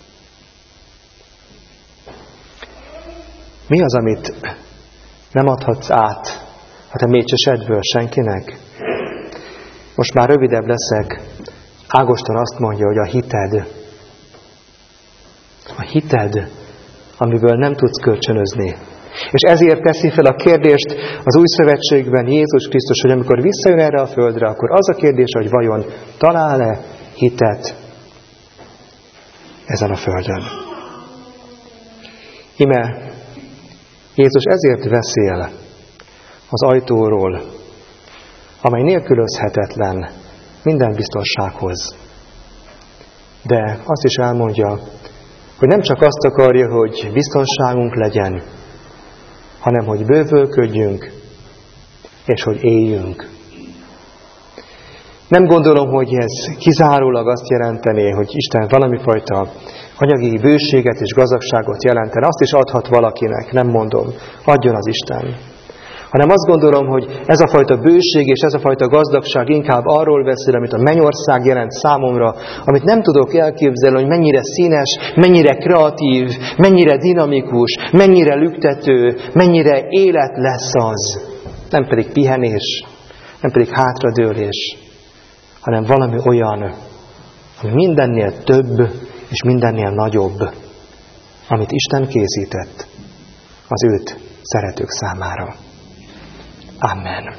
Mi az, amit nem adhatsz át a te mécsesedből senkinek? Most már rövidebb leszek. Ágoston azt mondja, hogy a hited, amiből nem tudsz kölcsönözni, És ezért teszi fel a kérdést az Új Szövetségben Jézus Krisztus, hogy amikor visszajön erre a földre, akkor az a kérdés, hogy vajon talál-e hitet ezen a földön. Íme, Jézus ezért beszél az ajtóról, amely nélkülözhetetlen minden biztonsághoz. De azt is elmondja, hogy nem csak azt akarja, hogy biztonságunk legyen, hanem hogy bővölködjünk, és hogy éljünk. Nem gondolom, hogy ez kizárólag azt jelentené, hogy Isten valami fajta anyagi bőséget és gazdagságot jelenten. Azt is adhat valakinek, nem mondom, adjon az Isten. Hanem azt gondolom, hogy ez a fajta bőség és ez a fajta gazdagság inkább arról beszél, amit a mennyország jelent számomra, amit nem tudok elképzelni, hogy mennyire színes, mennyire kreatív, mennyire dinamikus, mennyire lüktető, mennyire élet lesz az. Nem pedig pihenés, nem pedig hátradőlés, hanem valami olyan, ami mindennél több és mindennél nagyobb, amit Isten készített az őt szeretők számára. Amen.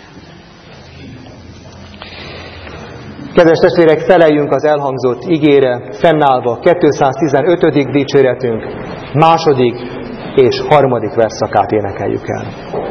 Kedves testvérek, feleljünk az elhangzott igére, fennállva 215. dicséretünk második és harmadik versszakát énekeljük el.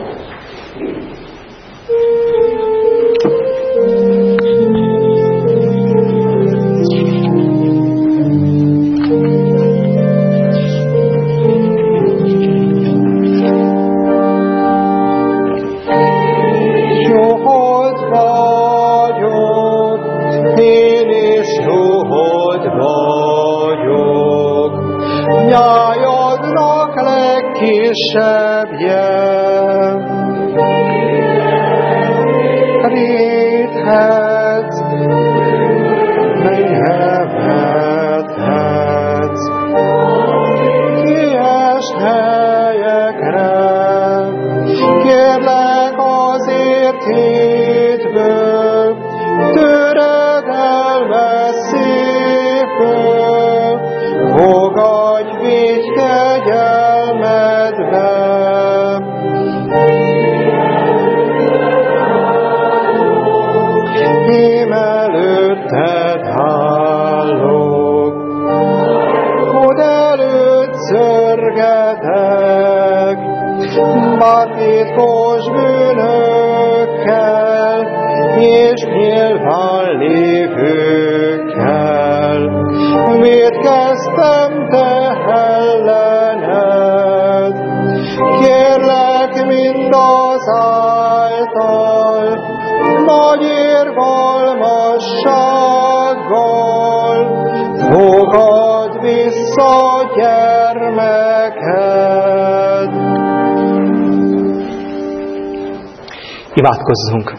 Imádkozzunk!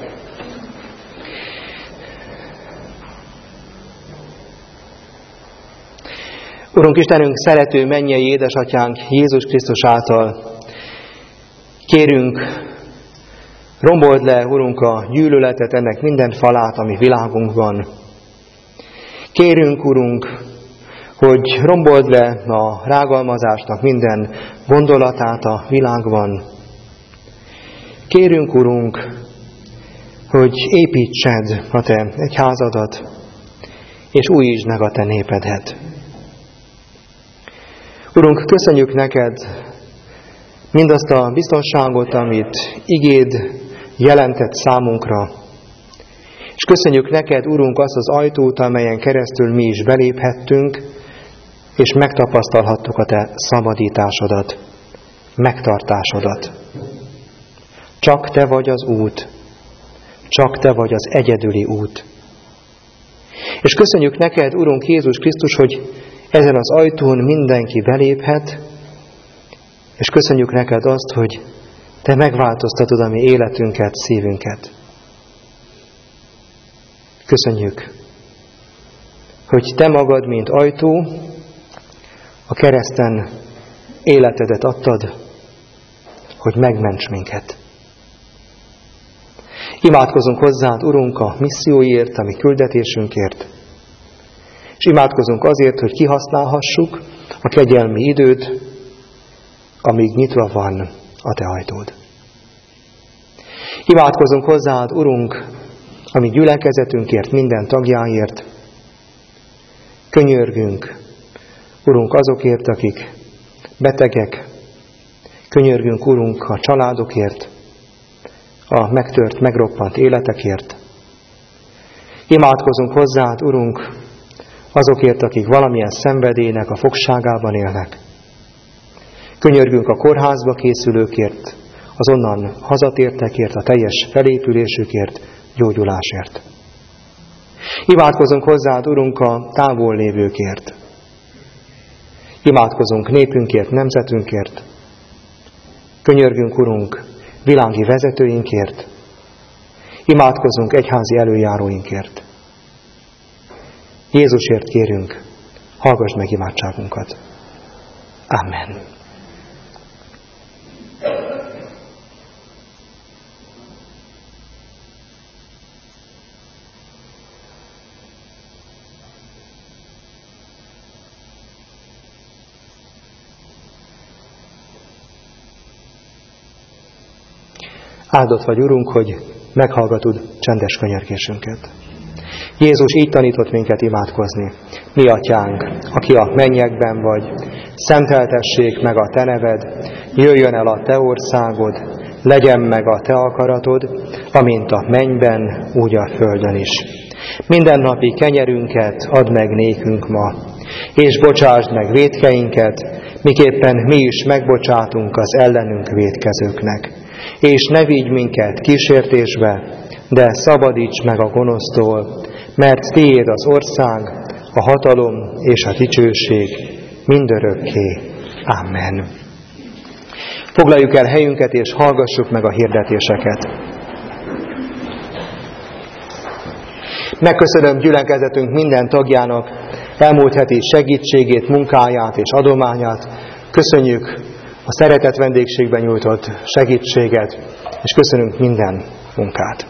Urunk Istenünk, szerető mennyei édesatyánk Jézus Krisztus által kérünk, rombold le, Urunk, a gyűlöletet, ennek minden falát, ami világunkban. Kérünk, Urunk, hogy rombold le a rágalmazásnak minden gondolatát a világban. Kérünk, Urunk, hogy építsed a Te egyházadat, és újítsd meg a Te népedet. Urunk, köszönjük neked mindazt a biztonságot, amit igéd jelentett számunkra, és köszönjük neked, Urunk, azt az ajtót, amelyen keresztül mi is beléphettünk, és megtapasztalhattuk a Te szabadításodat, megtartásodat. Csak Te vagy az út, csak Te vagy az egyedüli út. És köszönjük neked, Urunk Jézus Krisztus, hogy ezen az ajtón mindenki beléphet, és köszönjük neked azt, hogy Te megváltoztatod a mi életünket, szívünket. Köszönjük, hogy Te magad, mint ajtó, a kereszten életedet adtad, hogy megments minket. Imádkozunk hozzád, Urunk, a misszióért, a mi küldetésünkért, és imádkozunk azért, hogy kihasználhassuk a kegyelmi időt, amíg nyitva van a te ajtód. Imádkozunk hozzád, Urunk, a mi gyülekezetünkért, minden tagjáért. Könyörgünk, Urunk, azokért, akik betegek. Könyörgünk, Urunk, a családokért, a megtört, megroppant életekért. Imádkozunk hozzád, Urunk, azokért, akik valamilyen szenvedélynek a fogságában élnek. Könyörgünk a kórházba készülőkért, az onnan hazatértekért, a teljes felépülésükért, gyógyulásért. Imádkozunk hozzád, Urunk, a távol lévőkért. Imádkozunk népünkért, nemzetünkért. Könyörgünk, Urunk, világi vezetőinkért. Imádkozunk egyházi előjáróinkért. Jézusért kérünk, hallgass meg imádságunkat. Amen. Áldott vagy, Urunk, hogy meghallgatod csendes könyörgésünket. Jézus így tanított minket imádkozni. Mi atyánk, aki a mennyekben vagy, szenteltessék meg a te neved, jöjjön el a te országod, legyen meg a te akaratod, amint a mennyben, úgy a földön is. Mindennapi kenyerünket add meg nékünk ma, és bocsásd meg vétkeinket, miképpen mi is megbocsátunk az ellenünk vétkezőknek. És ne vigy minket kísértésbe, de szabadíts meg a gonosztól, mert tiéd az ország, a hatalom és a dicsőség mindörökké. Amen. Foglaljuk el helyünket, és hallgassuk meg a hirdetéseket. Megköszönöm gyülekezetünk minden tagjának elmúlt heti segítségét, munkáját és adományát. Köszönjük a szeretett vendégségben nyújtott segítséget, és köszönünk minden munkát.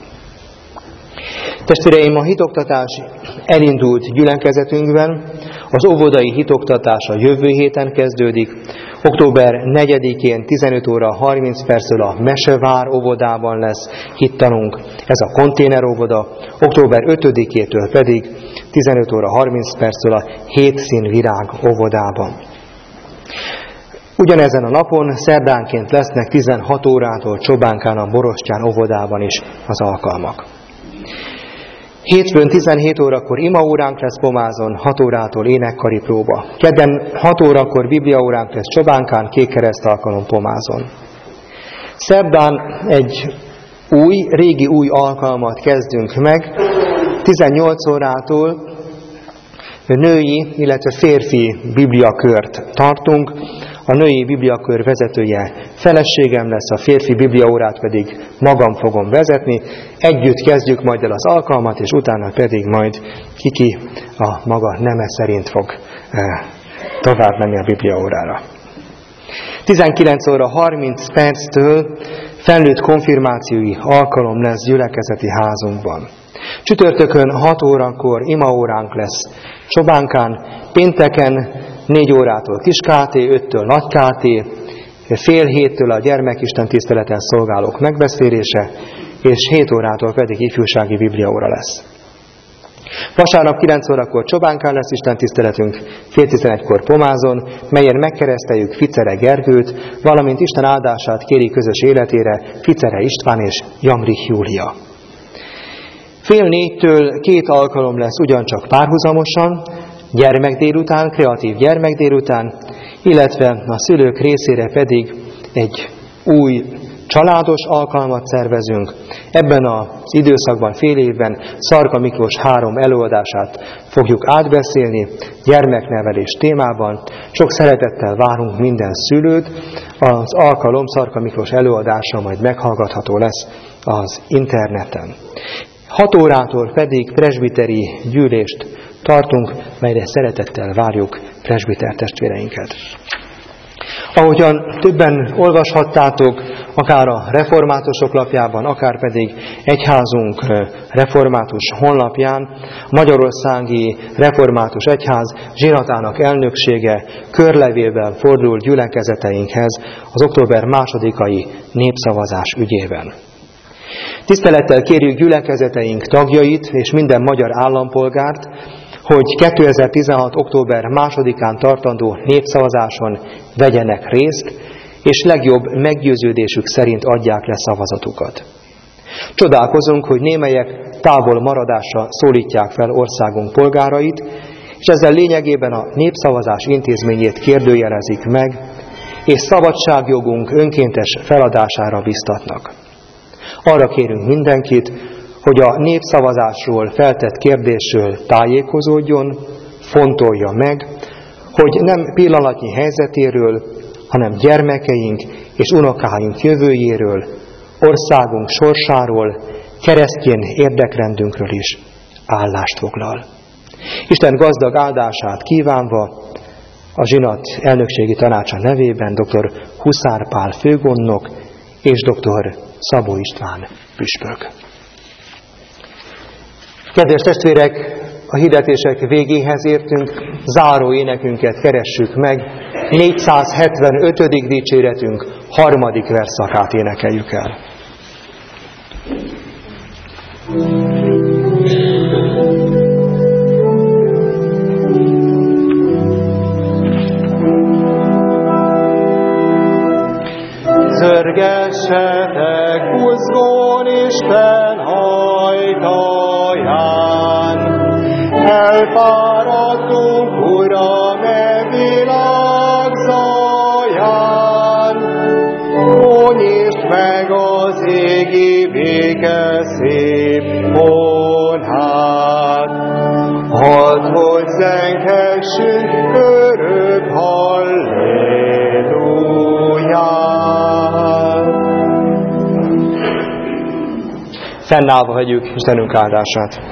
Testvéreim, a hitoktatás elindult gyülekezetünkben, az óvodai hitoktatás a jövő héten kezdődik, október 4-én 15 óra 30 perctől a Mesevár óvodában lesz hittanunk, ez a konténeróvoda, október 5-től pedig 15 óra 30 perctől a Hétszínvirág óvodában. Ugyanezen a napon szerdánként lesznek 16 órától Csobánkán a Borostyán óvodában is az alkalmak. Hétfőn 17 órakor imaóránk lesz Pomázon, 6 órától énekkari próba. Kedden 6 órakor bibliaóránk lesz Csobánkán, Kékkereszt alkalom Pomázon. Szerdán egy régi új alkalmat kezdünk meg. 18 órától női, illetve férfi bibliakört tartunk. A női bibliakör vezetője feleségem lesz, a férfi bibliaórát pedig magam fogom vezetni. Együtt kezdjük majd el az alkalmat, és utána pedig majd kiki a maga neme szerint fog tovább menni a bibliaórára. 19 óra 30 perctől felnőtt konfirmációi alkalom lesz gyülekezeti házunkban. Csütörtökön 6 órakor imaóránk lesz Csobánkán, pénteken 4 órától Kis KT, 5-től Nagy KT, fél 7-től a gyermekisten tiszteleten szolgálók megbeszélése, és 7 órától pedig ifjúsági bibliaóra lesz. Vasárnap 9 órakor Csobánkán lesz istentiszteletünk, fél 11-kor Pomázon, melyen megkereszteljük Ficere Gergőt, valamint Isten áldását kéri közös életére Ficere István és Jamrich Júlia. Fél 4-től 2 alkalom lesz ugyancsak párhuzamosan, gyermekdélután, kreatív gyermekdélután, illetve a szülők részére pedig egy új családos alkalmat szervezünk. Ebben az időszakban, fél évben Szarka Miklós 3 előadását fogjuk átbeszélni, gyermeknevelés témában. Sok szeretettel várunk minden szülőt. Az alkalom Szarka Miklós előadása majd meghallgatható lesz az interneten. 6 órától pedig presbiteri gyűlést tartunk, melyre szeretettel várjuk presbiter testvéreinket. Ahogyan többen olvashattátok, akár a reformátusok lapjában, akár pedig egyházunk református honlapján, Magyarországi Református Egyház zsinatának elnöksége körlevélvel fordul gyülekezeteinkhez az október 2-ai népszavazás ügyében. Tisztelettel kérjük gyülekezeteink tagjait és minden magyar állampolgárt, hogy 2016. október 2-án tartandó népszavazáson vegyenek részt, és legjobb meggyőződésük szerint adják le szavazatukat. Csodálkozunk, hogy némelyek távol maradásra szólítják fel országunk polgárait, és ezzel lényegében a népszavazás intézményét kérdőjelezik meg, és szabadságjogunk önkéntes feladására biztatnak. Arra kérünk mindenkit, hogy a népszavazásról feltett kérdésről tájékozódjon, fontolja meg, hogy nem pillanatnyi helyzetéről, hanem gyermekeink és unokáink jövőjéről, országunk sorsáról, keresztény érdekrendünkről is állást foglal. Isten gazdag áldását kívánva, a zsinat elnökségi tanácsa nevében dr. Huszár Pál főgondnok és dr. Szabó István püspök. Kedves testvérek, a hirdetések végéhez értünk, záró énekünket keressük meg, 475. dicséretünk 3. versszakát énekeljük el. Zörgessetek buzgón Isten ajtaján, elfáradtunk, Uram, e világ zaján. Nyisd meg az égi béke szép honhát, hadd, hogy zengessünk örök halleluját. Fennállva vegyük Istenünk áldását.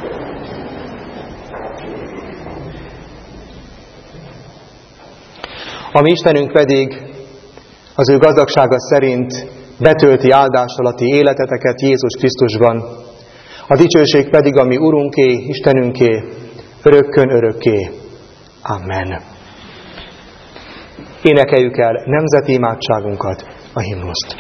A mi Istenünk pedig az ő gazdagsága szerint betölti áldással a ti életeteket Jézus Krisztusban, a dicsőség pedig a mi Urunké, Istenünké, örökkön örökké. Amen. Énekeljük el nemzeti imádságunkat, a himnuszt.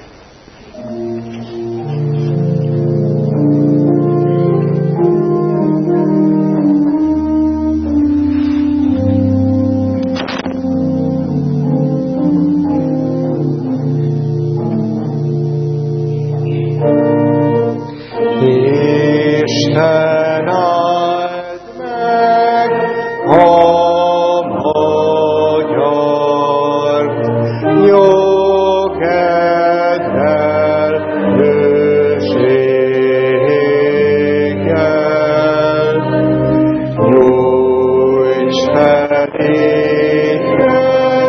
Isten áld meg a magyart, jó kedvel, hőséggel, nyújts felénket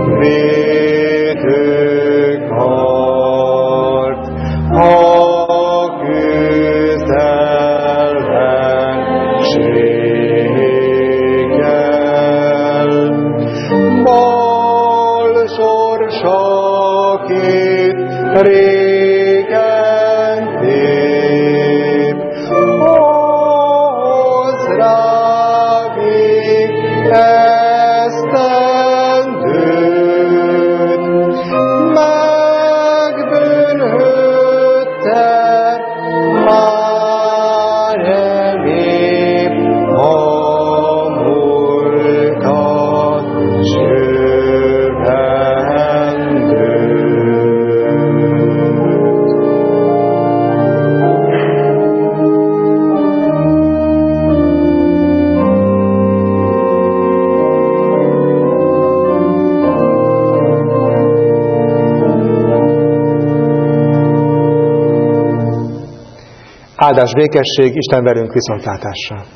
védőkart, régen tép, hozz rá még esztendőt, megbűnhődte már elég a múltat sövendő. Áldás, békesség, Isten velünk, viszontlátásra!